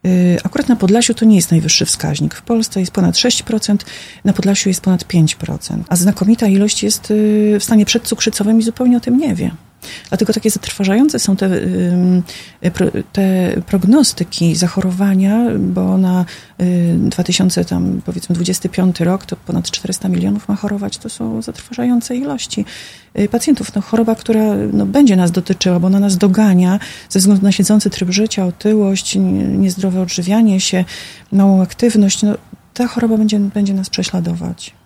Akurat na Podlasiu to nie jest najwyższy wskaźnik. W Polsce jest ponad 6%, na Podlasiu jest ponad 5%. A znakomita ilość jest w stanie przedcukrzycowym i zupełnie o tym nie wie. Dlatego takie zatrważające są te prognostyki zachorowania, bo na 2025 rok to ponad 400 milionów ma chorować. To są zatrważające ilości pacjentów. Choroba, która będzie nas dotyczyła, bo ona nas dogania ze względu na siedzący tryb życia, otyłość, niezdrowe odżywianie się, małą aktywność. Ta choroba będzie nas prześladować.